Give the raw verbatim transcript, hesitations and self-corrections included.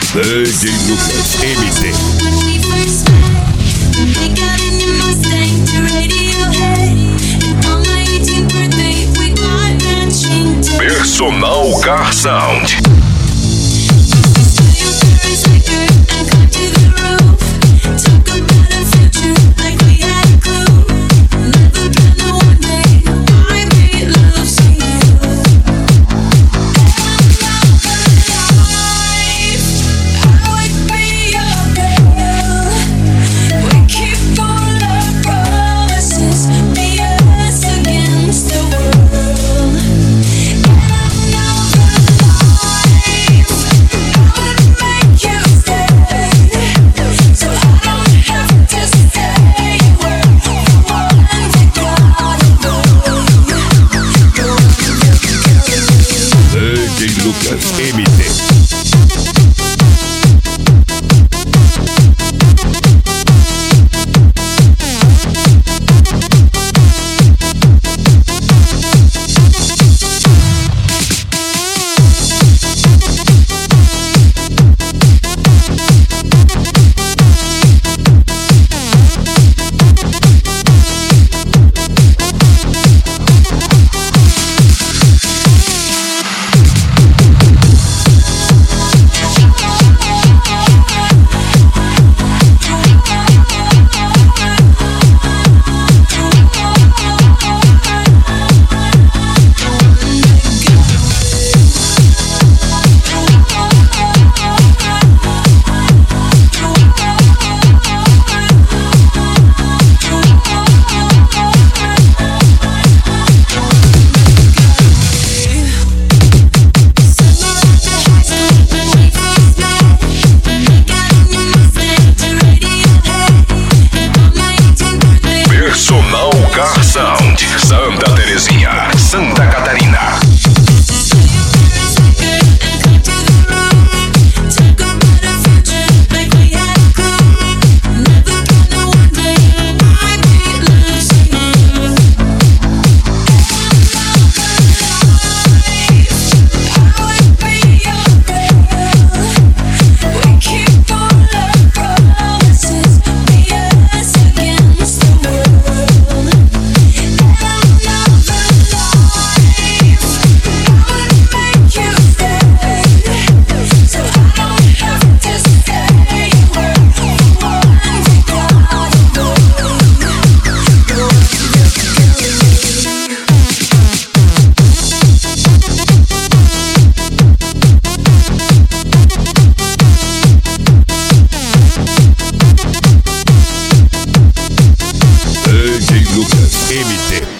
D J Lucas M T. When we first met, we got in your Mustang to Radiohead. And on my eighteenth birthday, we got matching tape. Personal Car Sound. Lucas M T. Personal Car Sound, Santa Terezinha, Santa Catarina. D J Lucas M T.